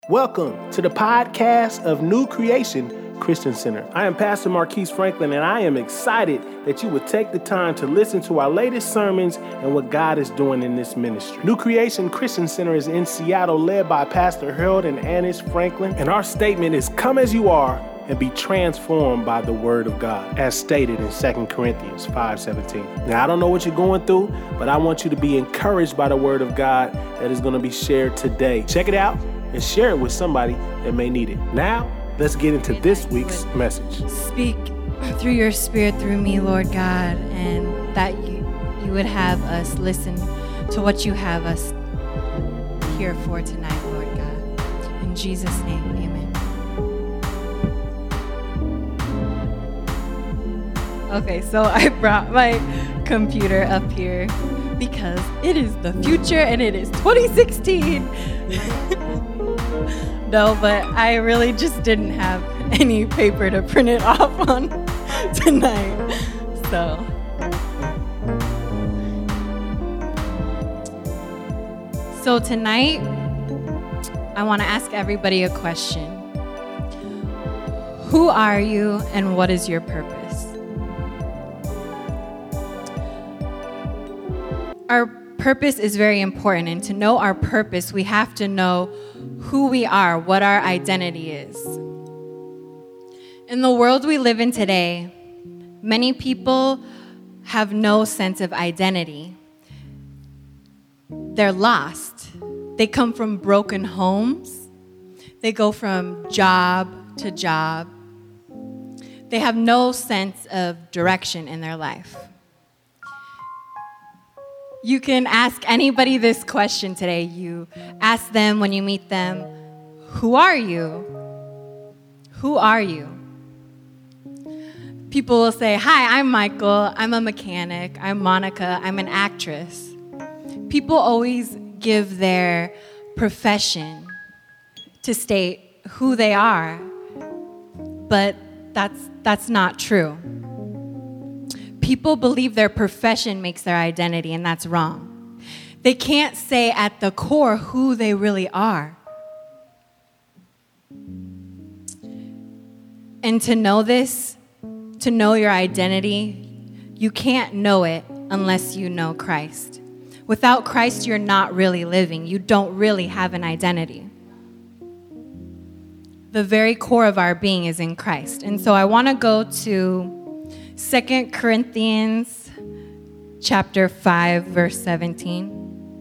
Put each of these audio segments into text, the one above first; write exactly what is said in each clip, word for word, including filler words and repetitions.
Welcome to the podcast of New Creation Christian Center. I am Pastor Marquise Franklin, and I am excited that you would take the time to listen to our latest sermons and what God is doing in this ministry. New Creation Christian Center is in Seattle, led by Pastor Harold and Annis Franklin, and our statement is, come as you are and be transformed by the word of God, as stated in Second Corinthians five seventeen. Now, I don't know what you're going through, but I want you to be encouraged by the word of God that is going to be shared today. Check it out and share it with somebody that may need it. Now, let's get into this week's message. Speak through your spirit through me, Lord God, and that you, you would have us listen to what you have us here for tonight, Lord God. In Jesus' name, amen. Okay, so I brought my computer up here because it is the future and it is twenty sixteen. No, but I really just didn't have any paper to print it off on tonight. So, so tonight, I want to ask everybody a question. Who are you and what is your purpose? Our purpose is very important, and to know our purpose, we have to know who we are, what our identity is. In the world we live in today, many people have no sense of identity. They're lost. They come from broken homes. They go from job to job. They have no sense of direction in their life. You can ask anybody this question today. You ask them when you meet them, who are you? Who are you? People will say, hi, I'm Michael. I'm a mechanic. I'm Monica. I'm an actress. People always give their profession to state who they are, but that's that's not true. People believe their profession makes their identity, and that's wrong. They can't say at the core who they really are. And to know this, to know your identity, you can't know it unless you know Christ. Without Christ, you're not really living. You don't really have an identity. The very core of our being is in Christ. And so I want to go to Second Corinthians chapter five, verse seventeen.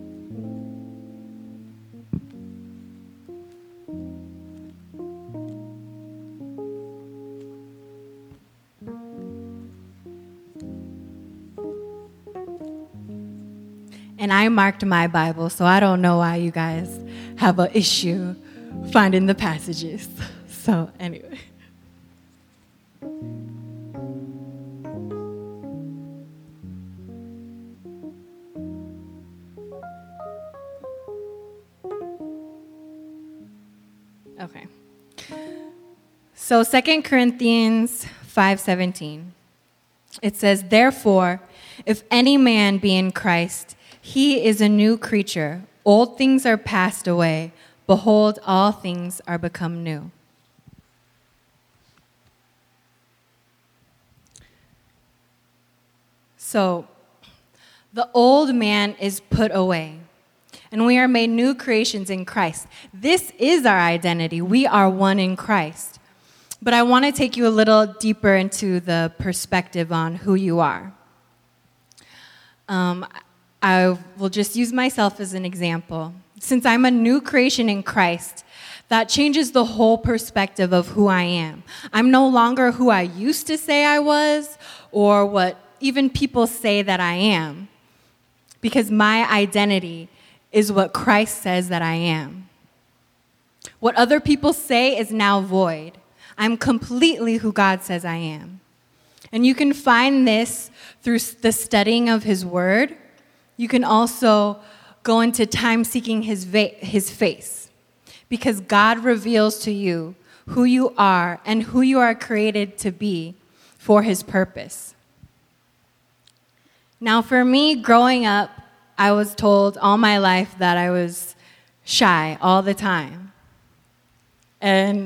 And I marked my Bible, so I don't know why you guys have an issue finding the passages. So anyway. Okay. So Second Corinthians five seventeen. It says, therefore, if any man be in Christ, he is a new creature. Old things are passed away. Behold, all things are become new. So, the old man is put away, and we are made new creations in Christ. This is our identity. We are one in Christ. But I want to take you a little deeper into the perspective on who you are. Um, I will just use myself as an example. Since I'm a new creation in Christ, that changes the whole perspective of who I am. I'm no longer who I used to say I was, or what even people say that I am, because my identity is what Christ says that I am. What other people say is now void. I'm completely who God says I am. And you can find this through the studying of his word. You can also go into time seeking his, va- his face, because God reveals to you who you are and who you are created to be for his purpose. Now, for me, growing up, I was told all my life that I was shy all the time.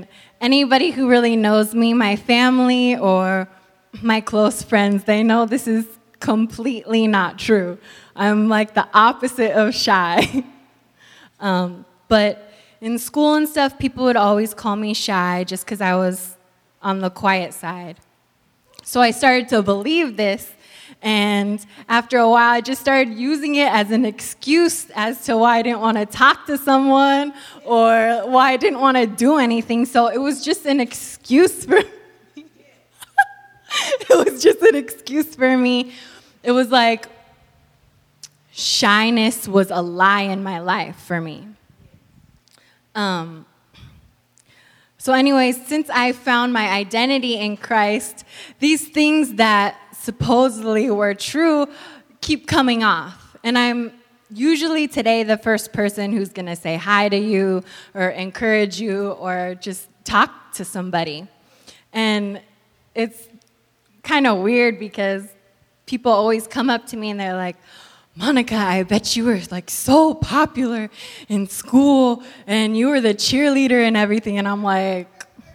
And anybody who really knows me, my family or my close friends, they know this is completely not true. I'm like the opposite of shy. um, but in school and stuff, people would always call me shy just because I was on the quiet side. So I started to believe this, and after a while, I just started using it as an excuse as to why I didn't want to talk to someone or why I didn't want to do anything. So it was just an excuse for me. It was just an excuse for me. It was like shyness was a lie in my life for me. Um, so anyways, since I found my identity in Christ, these things that supposedly were true keep coming off. And I'm usually today the first person who's going to say hi to you or encourage you or just talk to somebody. And it's kind of weird because people always come up to me and they're like, Monica, I bet you were like so popular in school and you were the cheerleader and everything. And I'm like,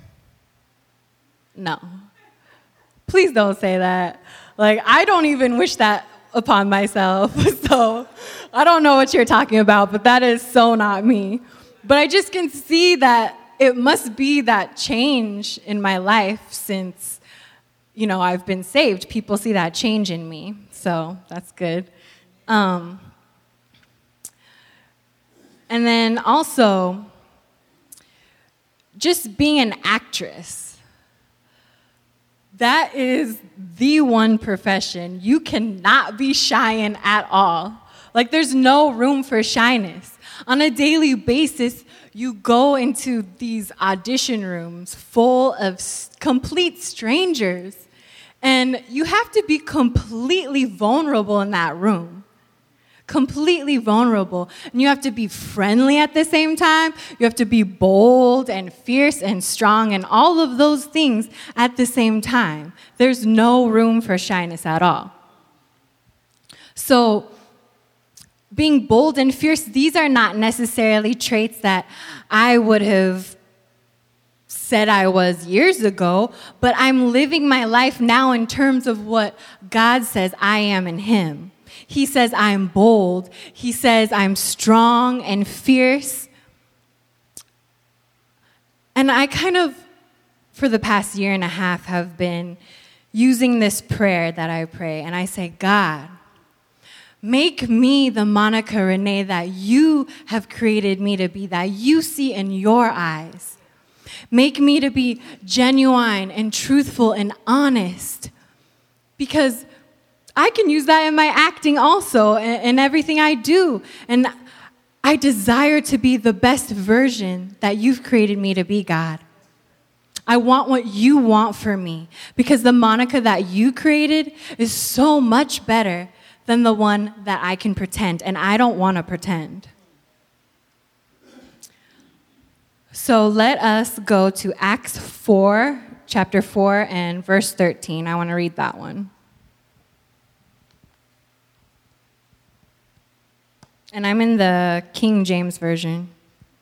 no, please don't say that. Like, I don't even wish that upon myself. So I don't know what you're talking about, but that is so not me. But I just can see that it must be that change in my life since, you know, I've been saved. People see that change in me. So that's good. Um, and then also, just being an actress. That is the one profession you cannot be shy in at all. Like, there's no room for shyness. On a daily basis, you go into these audition rooms full of s- complete strangers, and you have to be completely vulnerable in that room. Completely vulnerable. And you have to be friendly at the same time. You have to be bold and fierce and strong and all of those things at the same time. There's no room for shyness at all. So, being bold and fierce, these are not necessarily traits that I would have said I was years ago, but I'm living my life now in terms of what God says I am in Him. He says I'm bold. He says I'm strong and fierce. And I kind of, for the past year and a half, have been using this prayer that I pray. And I say, God, make me the Monica Renee that you have created me to be, that you see in your eyes. Make me to be genuine and truthful and honest. Because I can use that in my acting also, and everything I do. And I desire to be the best version that you've created me to be, God. I want what you want for me, because the Monica that you created is so much better than the one that I can pretend, and I don't want to pretend. So let us go to Acts four, chapter four, and verse thirteen. I want to read that one. And I'm in the King James Version.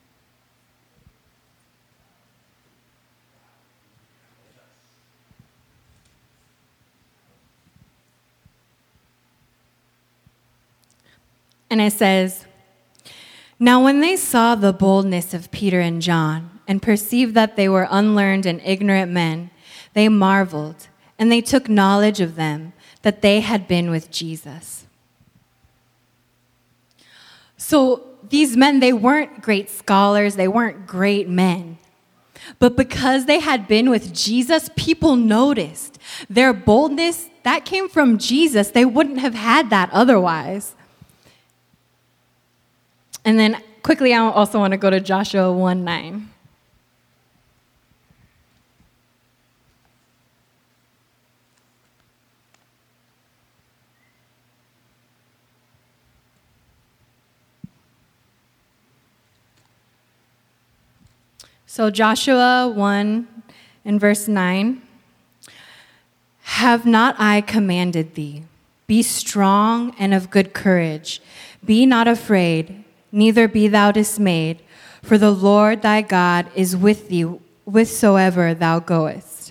And it says, "Now when they saw the boldness of Peter and John and perceived that they were unlearned and ignorant men, they marveled, and they took knowledge of them that they had been with Jesus." So these men, they weren't great scholars, they weren't great men. But because they had been with Jesus, people noticed. Their boldness, that came from Jesus. They wouldn't have had that otherwise. And then quickly, I also want to go to Joshua one nine. So Joshua one and verse nine, "Have not I commanded thee? Be strong and of good courage. Be not afraid, neither be thou dismayed, for the Lord thy God is with thee whithersoever thou goest.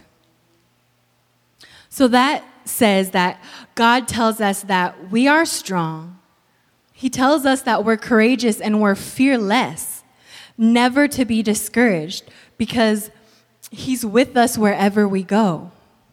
So that says that God tells us that we are strong. He tells us that we're courageous and we're fearless, never to be discouraged, because he's with us wherever we go.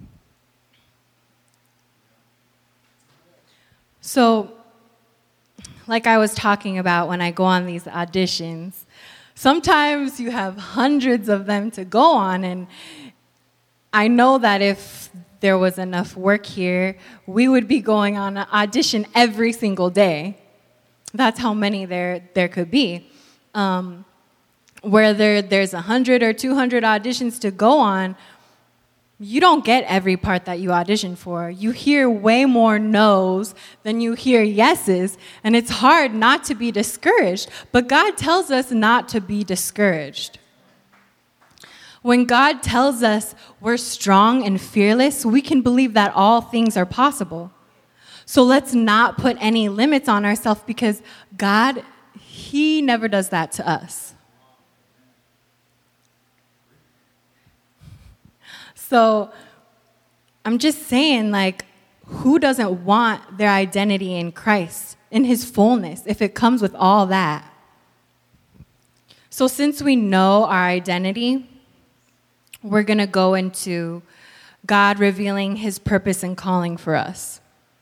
So, like I was talking about when I go on these auditions, sometimes you have hundreds of them to go on, and I know that if there was enough work here, we would be going on an audition every single day. That's how many there, there could be. Um, where there, there's one hundred or two hundred auditions to go on, you don't get every part that you audition for. You hear way more no's than you hear yeses, and it's hard not to be discouraged. But God tells us not to be discouraged. When God tells us we're strong and fearless, we can believe that all things are possible. So let's not put any limits on ourselves, because God, he never does that to us. So I'm just saying, like, who doesn't want their identity in Christ, in his fullness, if it comes with all that? So since we know our identity, we're going to go into God revealing his purpose and calling for us.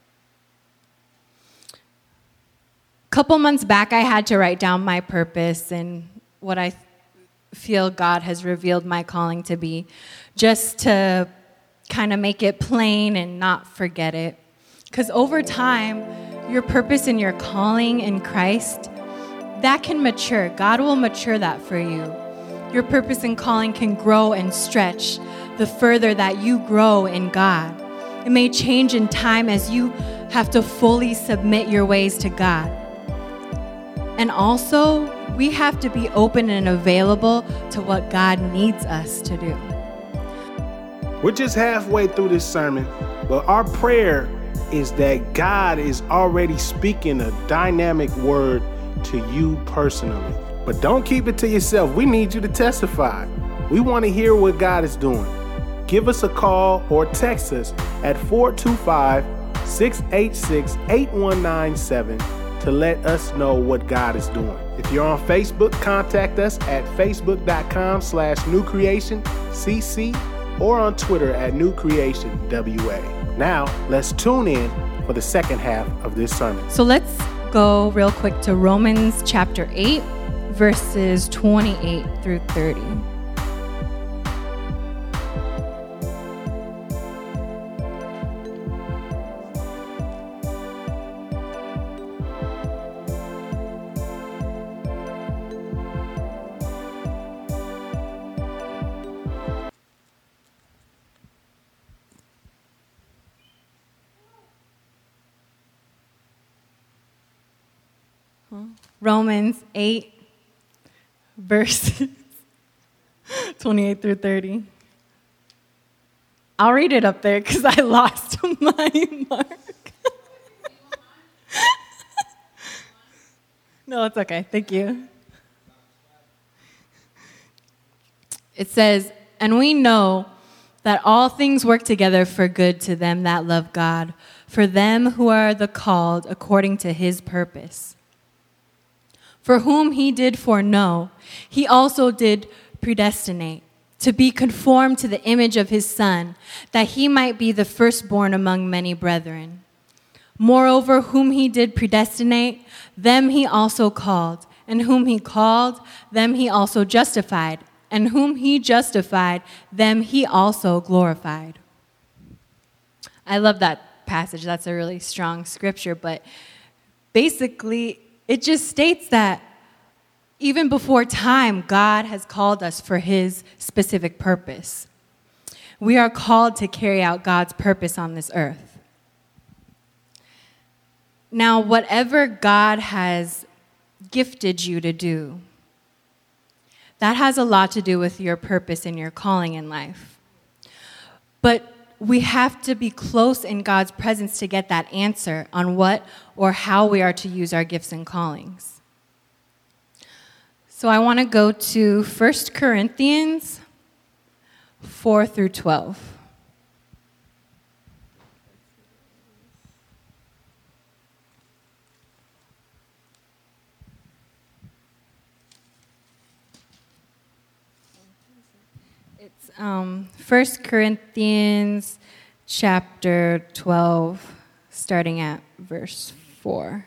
A couple months back, I had to write down my purpose and what I feel God has revealed my calling to be, just to kind of make it plain and not forget it. Because over time, your purpose and your calling in Christ, that can mature. God will mature that for you. Your purpose and calling can grow and stretch the further that you grow in God. It may change in time as you have to fully submit your ways to God. And also, we have to be open and available to what God needs us to do. We're just halfway through this sermon, but our prayer is that God is already speaking a dynamic word to you personally. But don't keep it to yourself. We need you to testify. We want to hear what God is doing. Give us a call or text us at four two five, six eight six, eight one nine seven to let us know what God is doing. If you're on Facebook, contact us at facebook.com slash newcreationcc or on Twitter at newcreationwa. Now, let's tune in for the second half of this sermon. So let's go real quick to Romans chapter eight, verses twenty-eight through thirty. Romans eight, verses twenty-eight through thirty. I'll read it up there because I lost my mark. No, it's okay. Thank you. It says, "And we know that all things work together for good to them that love God, for them who are the called according to his purpose. For whom he did foreknow, he also did predestinate, to be conformed to the image of his Son, that he might be the firstborn among many brethren. Moreover, whom he did predestinate, them he also called, and whom he called, them he also justified, and whom he justified, them he also glorified." I love that passage. That's a really strong scripture, but basically, it just states that even before time, God has called us for his specific purpose. We are called to carry out God's purpose on this earth. Now, whatever God has gifted you to do, that has a lot to do with your purpose and your calling in life. But we have to be close in God's presence to get that answer on what or how we are to use our gifts and callings. So I want to go to First Corinthians four through twelve. It's um, First Corinthians chapter twelve, starting at verse four.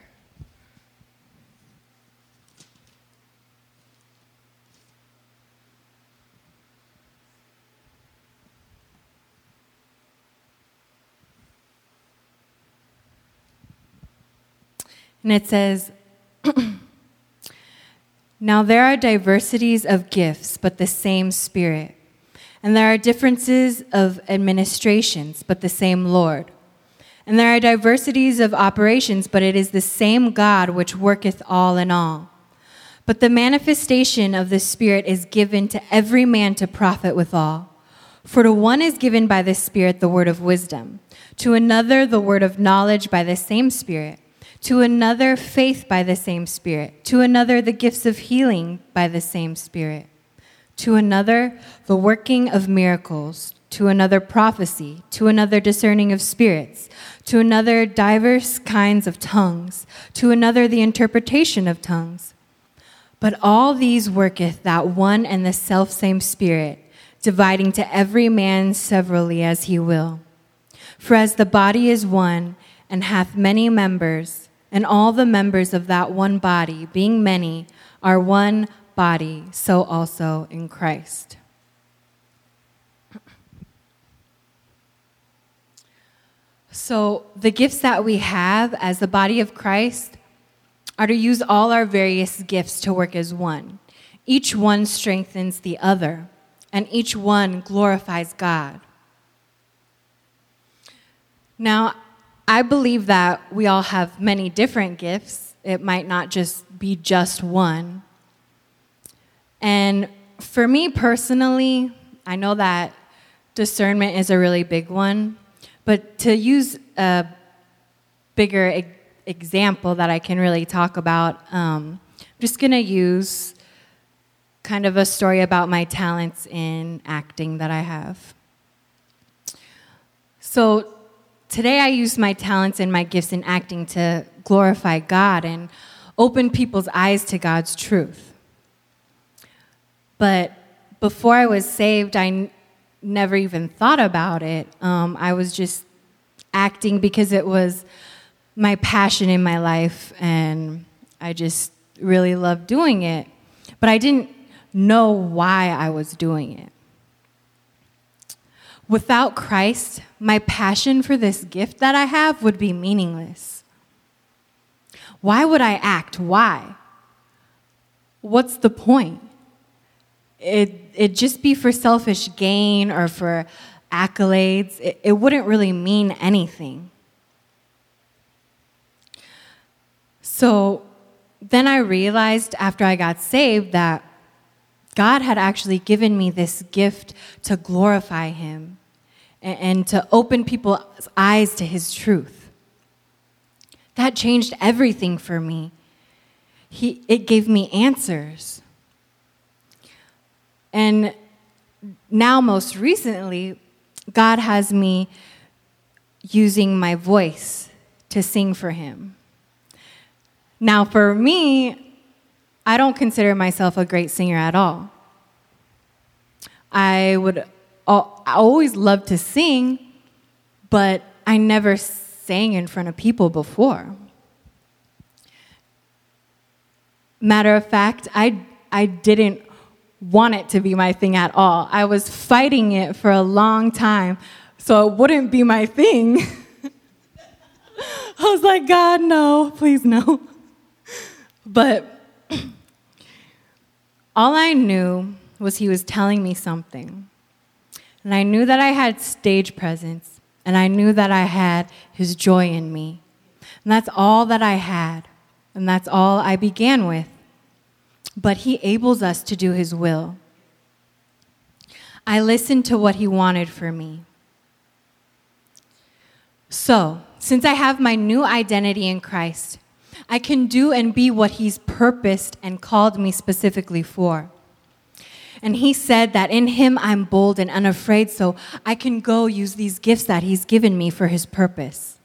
And it says, "Now there are diversities of gifts, but the same Spirit. And there are differences of administrations, but the same Lord. And there are diversities of operations, but it is the same God which worketh all in all. But the manifestation of the Spirit is given to every man to profit withal. For to one is given by the Spirit the word of wisdom, to another the word of knowledge by the same Spirit, to another faith by the same Spirit, to another the gifts of healing by the same Spirit, to another the working of miracles, to another prophecy, to another discerning of spirits, to another diverse kinds of tongues, to another the interpretation of tongues. But all these worketh that one and the selfsame Spirit, dividing to every man severally as he will. For as the body is one, and hath many members, and all the members of that one body, being many, are one body, so also in Christ." So the gifts that we have as the body of Christ are to use all our various gifts to work as one. Each one strengthens the other, and each one glorifies God. Now, I believe that we all have many different gifts. It might not just be just one. And for me personally, I know that discernment is a really big one, but to use a bigger e- example that I can really talk about, um, I'm just going to use kind of a story about my talents in acting that I have. So today I use my talents and my gifts in acting to glorify God and open people's eyes to God's truth. But before I was saved, I n- never even thought about it. Um, I was just acting because it was my passion in my life, and I just really loved doing it. But I didn't know why I was doing it. Without Christ, my passion for this gift that I have would be meaningless. Why would I act? Why? What's the point? It, it'd just be for selfish gain or for accolades. It, it wouldn't really mean anything. So then I realized after I got saved that God had actually given me this gift to glorify him and, and to open people's eyes to his truth. That changed everything for me. He, it gave me answers. And now, most recently, God has me using my voice to sing for him. Now, for me, I don't consider myself a great singer at all. I would I always love to sing, but I never sang in front of people before. Matter of fact, I, I didn't want it to be my thing at all. I was fighting it for a long time, so it wouldn't be my thing. I was like, God, no, please no. But all I knew was he was telling me something. And I knew that I had stage presence, and I knew that I had his joy in me. And that's all that I had, and that's all I began with. But he enables us to do his will. I listened to what he wanted for me. So, since I have my new identity in Christ, I can do and be what he's purposed and called me specifically for. And he said that in him I'm bold and unafraid, so I can go use these gifts that he's given me for his purpose.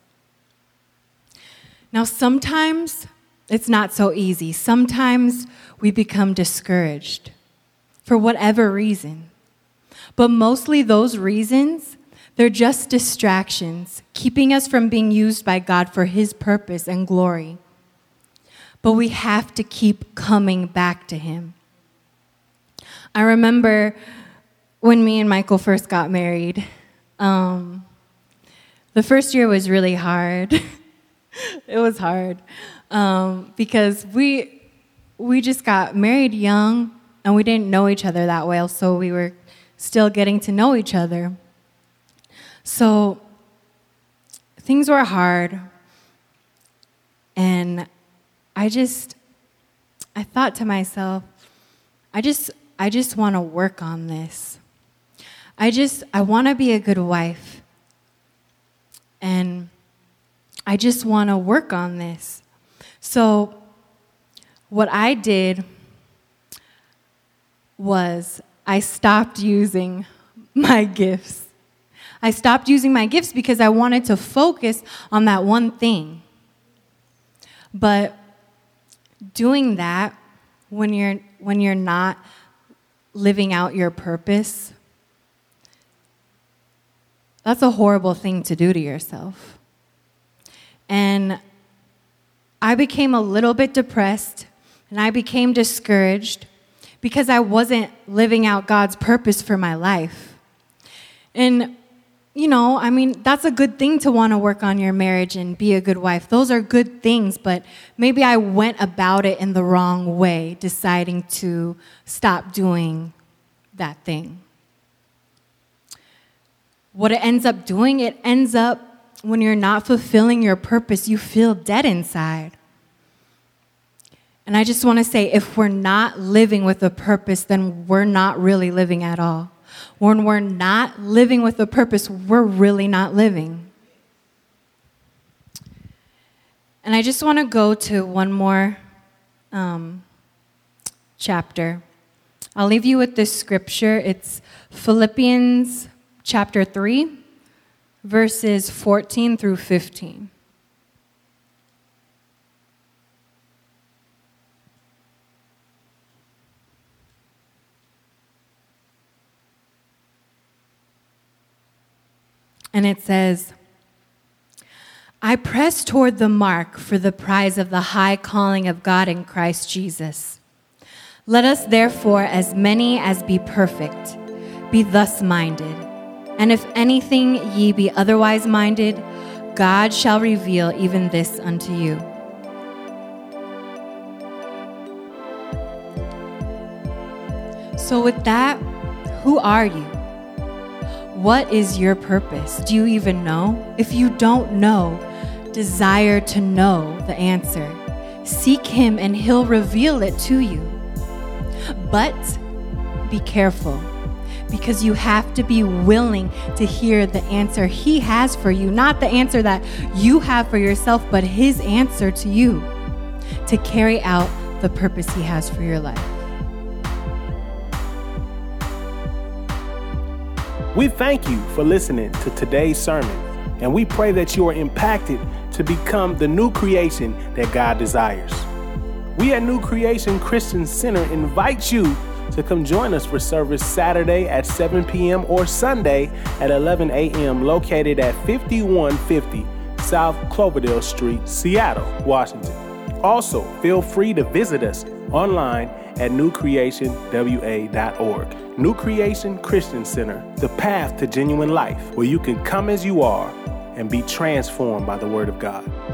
Now, sometimes it's not so easy. Sometimes we become discouraged for whatever reason. But mostly those reasons, they're just distractions, keeping us from being used by God for his purpose and glory. But we have to keep coming back to him. I remember when me and Michael first got married, um, the first year was really hard. It was hard um, because we we just got married young and we didn't know each other that well, so we were still getting to know each other. So things were hard, and I just I thought to myself, I just I just want to work on this. I just I want to be a good wife, and I just want to work on this. So what I did was I stopped using my gifts. I stopped using my gifts because I wanted to focus on that one thing. But doing that when you're when you're not living out your purpose, that's a horrible thing to do to yourself. And I became a little bit depressed, and I became discouraged because I wasn't living out God's purpose for my life. And, you know, I mean, that's a good thing to want to work on your marriage and be a good wife. Those are good things, but maybe I went about it in the wrong way, deciding to stop doing that thing. What it ends up doing, it ends up when you're not fulfilling your purpose, you feel dead inside. And I just want to say, if we're not living with a purpose, then we're not really living at all. When we're not living with a purpose, we're really not living. And I just want to go to one more um, chapter. I'll leave you with this scripture. It's Philippians chapter three. Verses fourteen through fifteen. And it says, I press toward the mark for the prize of the high calling of God in Christ Jesus. Let us therefore, as many as be perfect, be thus minded. And if anything ye be otherwise minded, God shall reveal even this unto you. So with that, who are you? What is your purpose? Do you even know? If you don't know, desire to know the answer. Seek him and he'll reveal it to you. But be careful, because you have to be willing to hear the answer he has for you, not the answer that you have for yourself, but his answer to you to carry out the purpose he has for your life. We thank you for listening to today's sermon, and we pray that you are impacted to become the new creation that God desires. We at New Creation Christian Center invite you to come join us for service Saturday at seven p.m. or Sunday at eleven a.m. located at fifty-one fifty South Cloverdale Street, Seattle, Washington. Also, feel free to visit us online at new creation w a dot org. New Creation Christian Center, the path to genuine life, where you can come as you are and be transformed by the Word of God.